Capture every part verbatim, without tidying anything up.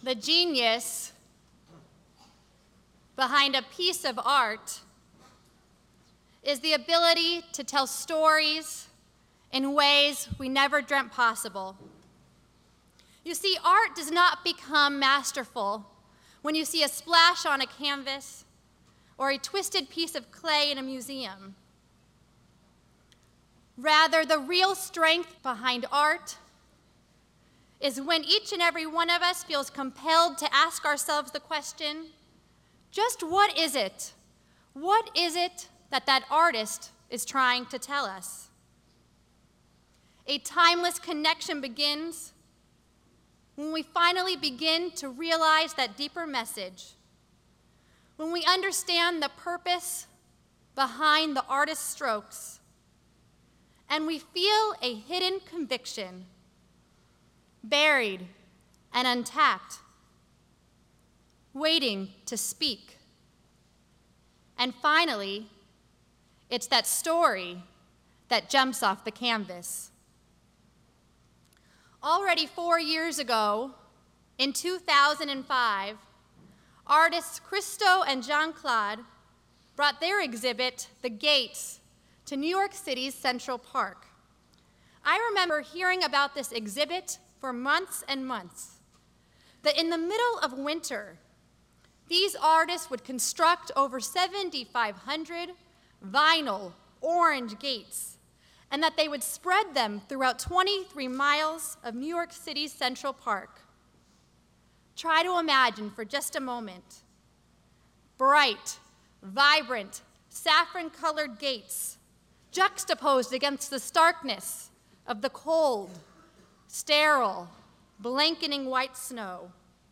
The genius behind a piece of art is the ability to tell stories in ways we never dreamt possible. You see, art does not become masterful when you see a splash on a canvas or a twisted piece of clay in a museum. Rather, the real strength behind art is when each and every one of us feels compelled to ask ourselves the question, just what is it? What is it that that artist is trying to tell us? A timeless connection begins when we finally begin to realize that deeper message, when we understand the purpose behind the artist's strokes, and we feel a hidden conviction, buried and untapped, waiting to speak. And finally, it's that story that jumps off the canvas. Already four years ago, in two thousand five, artists Christo and Jean-Claude brought their exhibit, The Gates, to New York City's Central Park. I remember hearing about this exhibit for months and months, that in the middle of winter, these artists would construct over seven thousand five hundred vinyl orange gates, and that they would spread them throughout twenty-three miles of New York City's Central Park. Try to imagine for just a moment, bright, vibrant, saffron-colored gates juxtaposed against the starkness of the cold, sterile, blanketing white snow.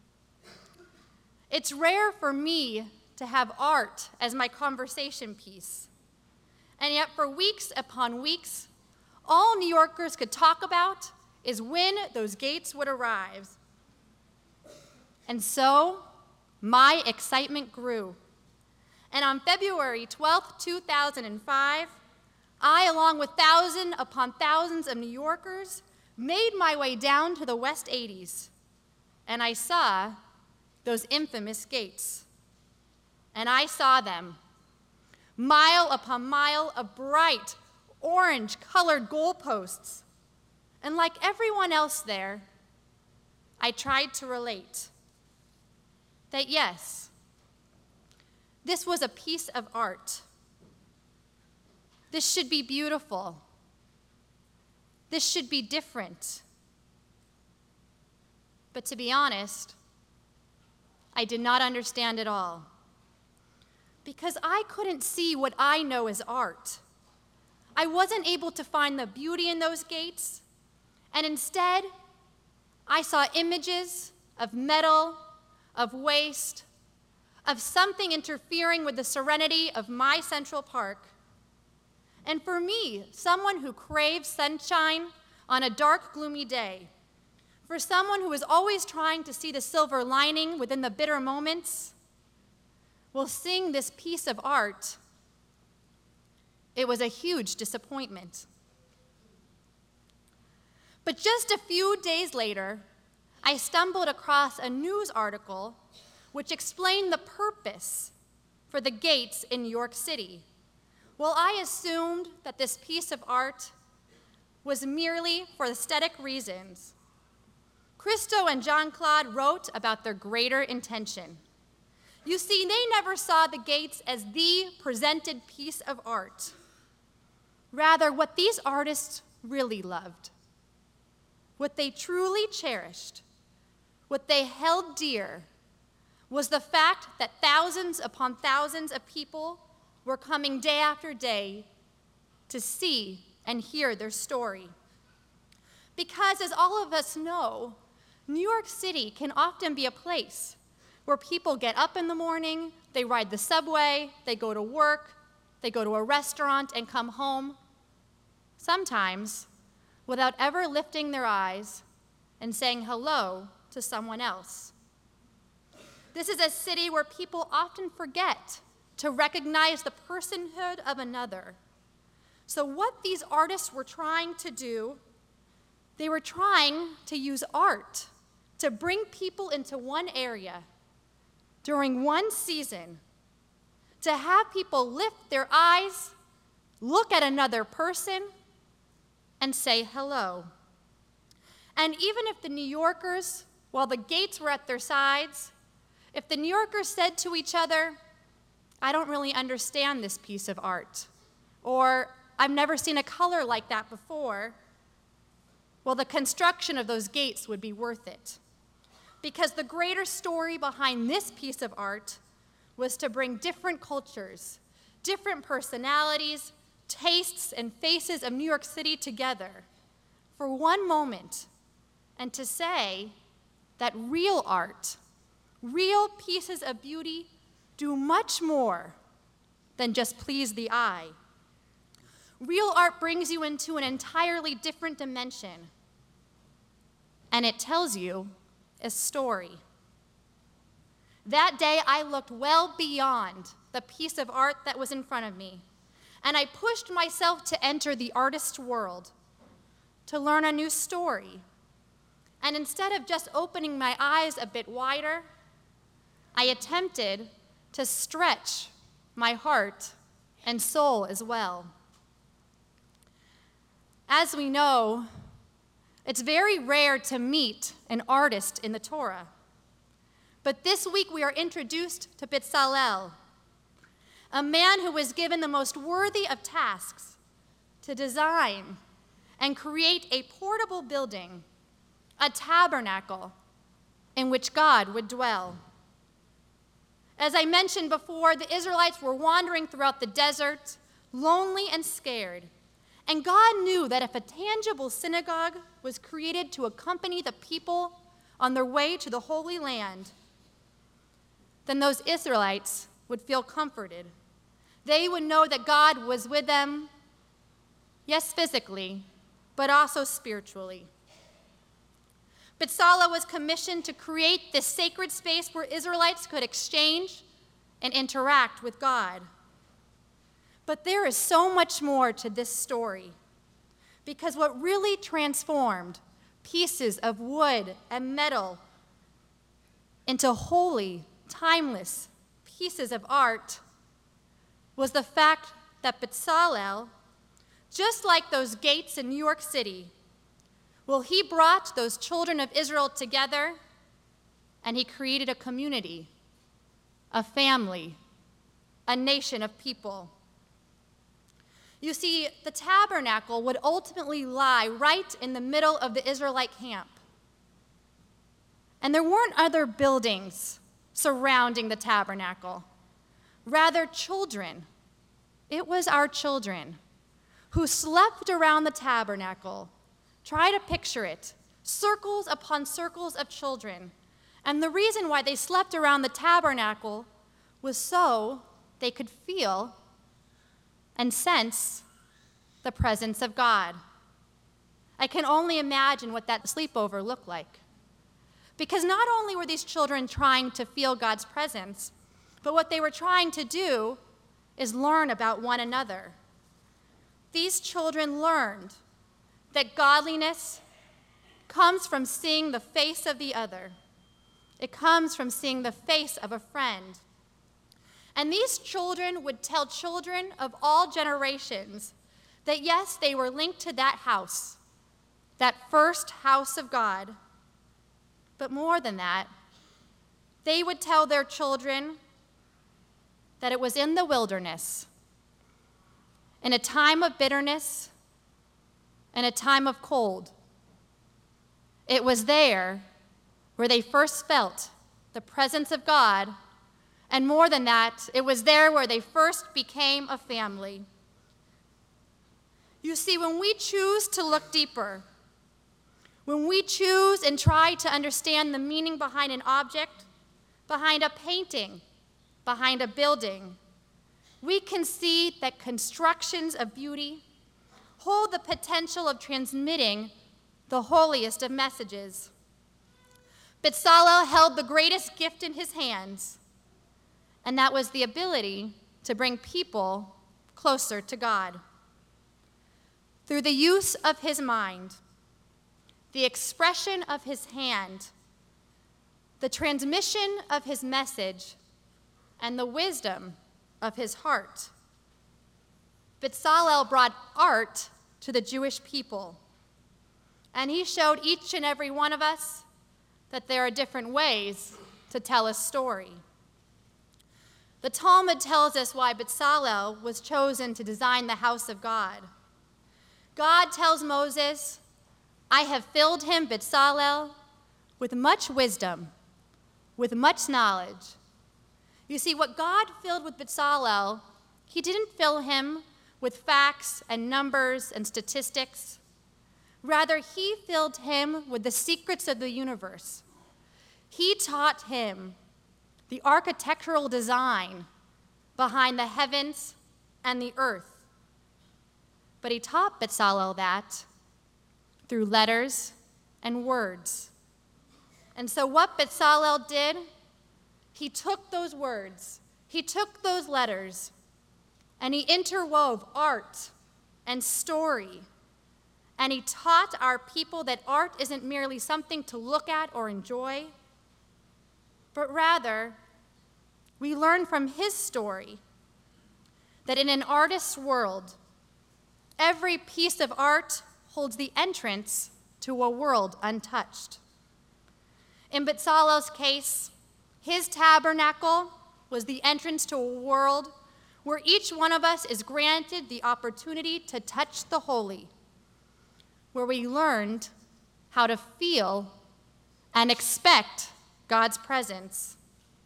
It's rare for me to have art as my conversation piece. And yet for weeks upon weeks, all New Yorkers could talk about is when those gates would arrive. And so my excitement grew. And on February twelfth, two thousand five, I, along with thousands upon thousands of New Yorkers, made my way down to the West eighties, and I saw those infamous gates. And I saw them, mile upon mile of bright, orange-colored goalposts. And like everyone else there, I tried to relate that yes, this was a piece of art. This should be beautiful. This should be different. But to be honest, I did not understand it all, because I couldn't see what I know as art. I wasn't able to find the beauty in those gates, and instead, I saw images of metal, of waste, of something interfering with the serenity of my Central Park. And for me, someone who craves sunshine on a dark, gloomy day, for someone who is always trying to see the silver lining within the bitter moments, well, seeing this piece of art, it was a huge disappointment. But just a few days later, I stumbled across a news article which explained the purpose for the gates in New York City. Well, I assumed that this piece of art was merely for aesthetic reasons. Christo and Jean-Claude wrote about their greater intention. You see, they never saw the gates as the presented piece of art. Rather, what these artists really loved, what they truly cherished, what they held dear, was the fact that thousands upon thousands of people were coming day after day to see and hear their story. Because as all of us know, New York City can often be a place where people get up in the morning, they ride the subway, they go to work, they go to a restaurant and come home, sometimes without ever lifting their eyes and saying hello to someone else. This is a city where people often forget to recognize the personhood of another. So what these artists were trying to do, they were trying to use art to bring people into one area during one season, to have people lift their eyes, look at another person, and say hello. And even if the New Yorkers, while the gates were at their sides, if the New Yorkers said to each other, "I don't really understand this piece of art," or "I've never seen a color like that before," well, the construction of those gates would be worth it. Because the greater story behind this piece of art was to bring different cultures, different personalities, tastes, and faces of New York City together for one moment, and to say that real art, real pieces of beauty, do much more than just please the eye. Real art brings you into an entirely different dimension, and it tells you a story. That day, I looked well beyond the piece of art that was in front of me, and I pushed myself to enter the artist's world, to learn a new story. And instead of just opening my eyes a bit wider, I attempted to stretch my heart and soul as well. As we know, it's very rare to meet an artist in the Torah. But this week we are introduced to Bezalel, a man who was given the most worthy of tasks to design and create a portable building, a tabernacle in which God would dwell. As I mentioned before, the Israelites were wandering throughout the desert, lonely and scared. And God knew that if a tangible synagogue was created to accompany the people on their way to the Holy Land, then those Israelites would feel comforted. They would know that God was with them, yes, physically, but also spiritually. Bezalel was commissioned to create this sacred space where Israelites could exchange and interact with God. But there is so much more to this story, because what really transformed pieces of wood and metal into holy, timeless pieces of art was the fact that Bezalel, just like those gates in New York City, well, he brought those children of Israel together, and he created a community, a family, a nation of people. You see, the tabernacle would ultimately lie right in the middle of the Israelite camp. And there weren't other buildings surrounding the tabernacle. Rather, children. It was our children who slept around the tabernacle. Try to picture it, circles upon circles of children. And the reason why they slept around the tabernacle was so they could feel and sense the presence of God. I can only imagine what that sleepover looked like. Because not only were these children trying to feel God's presence, but what they were trying to do is learn about one another. These children learned that godliness comes from seeing the face of the other. It comes from seeing the face of a friend. And these children would tell children of all generations that yes, they were linked to that house, that first house of God. But more than that, they would tell their children that it was in the wilderness, in a time of bitterness, in a time of cold. It was there where they first felt the presence of God, and more than that, it was there where they first became a family. You see, when we choose to look deeper, when we choose and try to understand the meaning behind an object, behind a painting, behind a building, we can see that constructions of beauty hold the potential of transmitting the holiest of messages. Bezalel held the greatest gift in his hands, and that was the ability to bring people closer to God. Through the use of his mind, the expression of his hand, the transmission of his message, and the wisdom of his heart. Bezalel brought art to the Jewish people, and he showed each and every one of us that there are different ways to tell a story. The Talmud tells us why Bezalel was chosen to design the house of God. God tells Moses, "I have filled him, Bezalel, with much wisdom, with much knowledge." You see, what God filled with Bezalel, he didn't fill him with facts and numbers and statistics. Rather, he filled him with the secrets of the universe. He taught him the architectural design behind the heavens and the earth. But he taught Bezalel that through letters and words. And so what Bezalel did, he took those words, he took those letters, and he interwove art and story. And he taught our people that art isn't merely something to look at or enjoy, but rather, we learn from his story that in an artist's world, every piece of art holds the entrance to a world untouched. In Bezalel's case, his tabernacle was the entrance to a world where each one of us is granted the opportunity to touch the holy, where we learned how to feel and expect God's presence.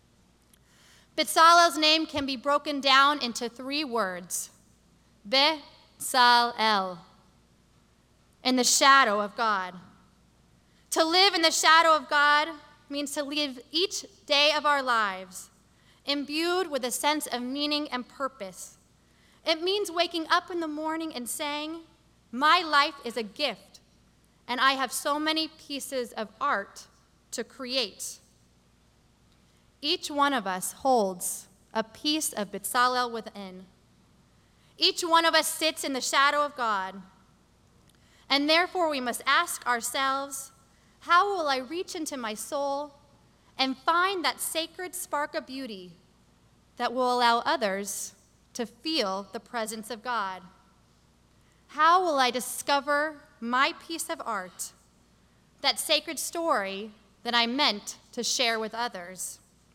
Bezalel's name can be broken down into three words: Be-sal-el, in the shadow of God. To live in the shadow of God means to live each day of our lives imbued with a sense of meaning and purpose. It means waking up in the morning and saying, "My life is a gift, and I have so many pieces of art to create." Each one of us holds a piece of Bezalel within. Each one of us sits in the shadow of God, and therefore we must ask ourselves, how will I reach into my soul and find that sacred spark of beauty that will allow others to feel the presence of God? How will I discover my piece of art, that sacred story that I meant to share with others?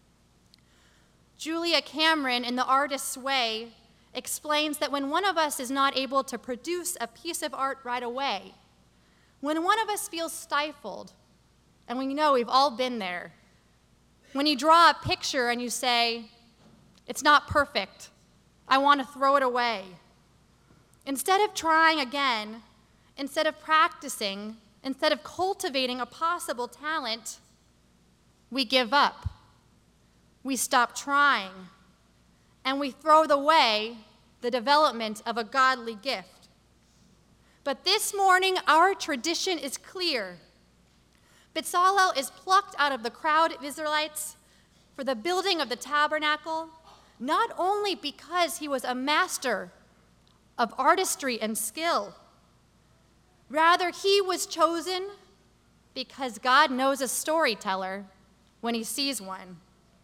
Julia Cameron, in The Artist's Way, explains that when one of us is not able to produce a piece of art right away, when one of us feels stifled, and we know we've all been there, when you draw a picture and you say, "It's not perfect, I want to throw it away," instead of trying again, instead of practicing, instead of cultivating a possible talent, we give up. We stop trying, and we throw away the development of a godly gift. But this morning, our tradition is clear. Bezalel is plucked out of the crowd of Israelites for the building of the tabernacle, not only because he was a master of artistry and skill. Rather, he was chosen because God knows a storyteller when he sees one.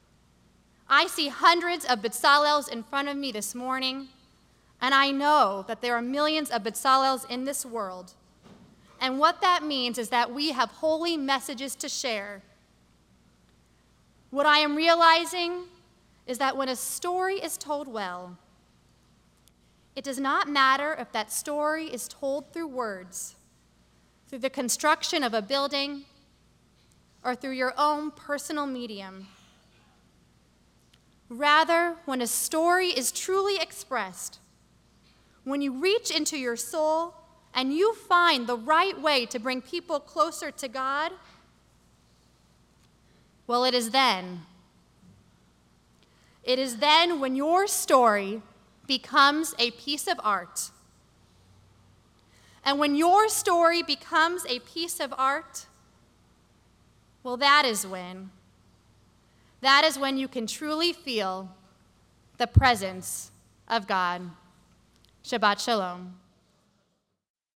I see hundreds of Bezalels in front of me this morning, and I know that there are millions of Bezalels in this world. And what that means is that we have holy messages to share. What I am realizing is that when a story is told well, it does not matter if that story is told through words, through the construction of a building, or through your own personal medium. Rather, when a story is truly expressed, when you reach into your soul and you find the right way to bring people closer to God, well, it is then. It is then when your story becomes a piece of art. And when your story becomes a piece of art, well, that is when. That is when you can truly feel the presence of God. Shabbat Shalom.